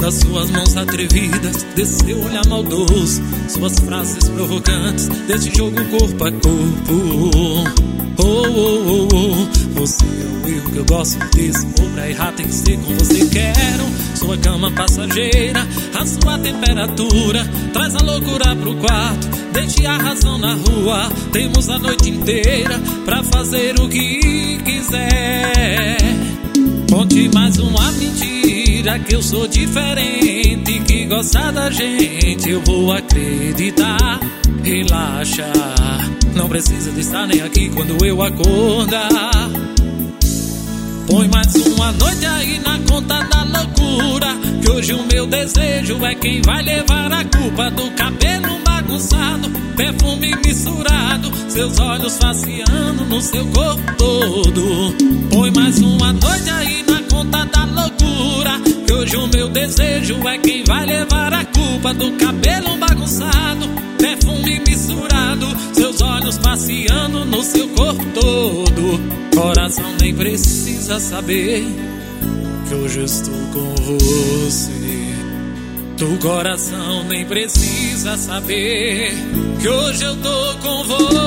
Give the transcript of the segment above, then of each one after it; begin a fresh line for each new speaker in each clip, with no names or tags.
das suas mãos atrevidas, desse seu olhar maldoso, suas frases provocantes, desse jogo corpo a corpo. Oh, oh, oh, oh. Você é o erro que eu gosto desse amor. Pra errar tem que ser com você. Quero sua cama passageira, a sua temperatura, traz a loucura pro quarto, deixe a razão na rua. Temos a noite inteira pra fazer o que quiser. Conte mais uma mentira, que eu sou diferente, que gosta da gente eu vou acreditar. Relaxa, não precisa de estar nem aqui quando eu acordar. Põe mais uma noite aí na conta da loucura, que hoje o meu desejo é quem vai levar a culpa do cabelo bagunçado, perfume misturado, seus olhos faceando no seu corpo todo. Põe mais uma noite aí na conta da loucura, que hoje o meu desejo é quem vai levar a culpa do cabelo bagunçado, perfume misturado, seus olhos passeando no seu corpo todo. Coração nem precisa saber que hoje eu estou com você. Do coração nem precisa saber que hoje eu tô com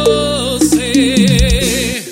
você.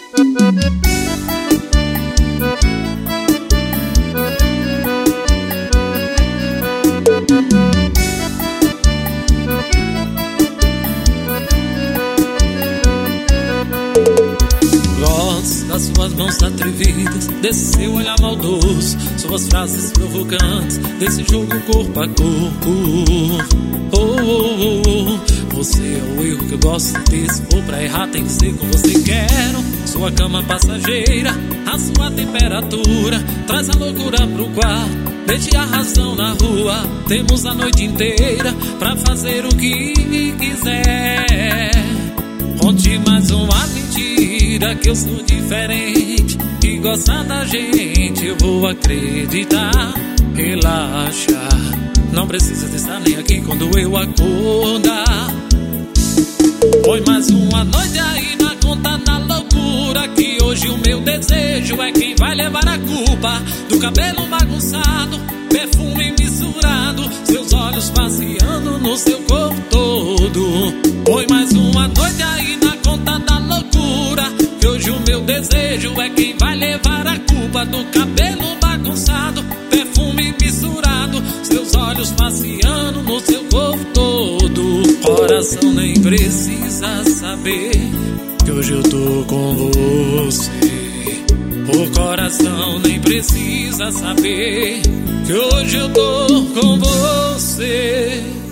Gosto das suas mãos atrevidas, desse seu olhar maldoso, suas frases provocantes, desse jogo corpo a corpo. Oh, oh, oh, oh. Você é o erro que eu gosto desse amor. Pra errar tem que ser com você. Quero sua cama passageira, a sua temperatura, traz a loucura pro quarto, deixe a razão na rua. Temos a noite inteira pra fazer o que quiser. Conte mais uma mentira, que eu sou diferente, que gosta da gente eu vou acreditar. Relaxa, não precisa de estar nem aqui quando eu acordar. Põe mais uma noite aí na conta da loucura, que hoje o meu desejo é quem vai levar a culpa do cabelo bagunçado, perfume misturado, seus olhos passeando no seu corpo todo. Põe mais uma noite aí na conta da loucura, que hoje o meu desejo é quem vai levar a culpa do cabelo bagunçado, perfume misturado, seus olhos passeando no seu corpo todo. Coração nem precisa saber que hoje eu tô com você. O coração nem precisa saber que hoje eu tô com você.